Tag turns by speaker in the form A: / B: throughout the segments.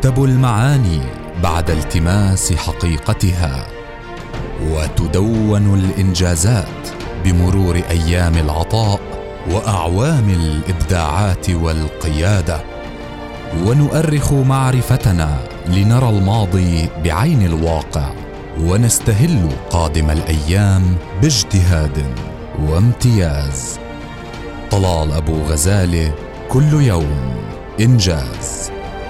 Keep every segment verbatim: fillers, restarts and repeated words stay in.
A: تكتب المعاني بعد التماس حقيقتها، وتدون الإنجازات بمرور أيام العطاء وأعوام الإبداعات والقيادة، ونؤرخ معرفتنا لنرى الماضي بعين الواقع، ونستهل قادم الأيام باجتهاد وامتياز. طلال أبو غزالة، كل يوم إنجاز.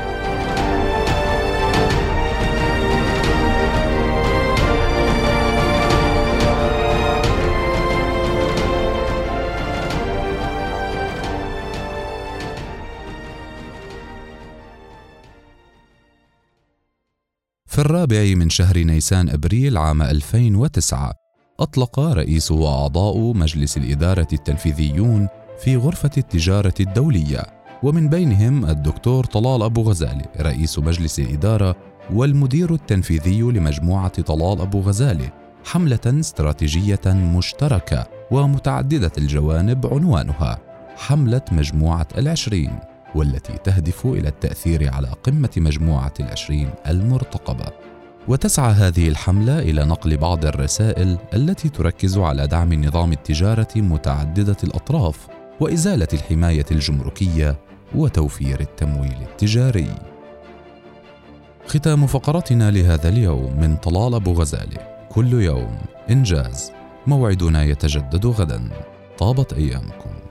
A: في الرابع من شهر نيسان أبريل عام ألفين وتسعة أطلق رئيس وأعضاء مجلس الإدارة التنفيذيون في غرفة التجارة الدولية، ومن بينهم الدكتور طلال أبو غزالة رئيس مجلس الإدارة والمدير التنفيذي لمجموعة طلال أبو غزالة، حملة استراتيجية مشتركة ومتعددة الجوانب عنوانها حملة مجموعة العشرين، والتي تهدف إلى التأثير على قمة مجموعة العشرين المرتقبة. وتسعى هذه الحملة إلى نقل بعض الرسائل التي تركز على دعم نظام التجارة متعددة الأطراف وإزالة الحماية الجمركية وتوفير التمويل التجاري. ختام فقرتنا لهذا اليوم من طلال أبو غزالة، كل يوم إنجاز. موعدنا يتجدد غدا. طابت أيامكم.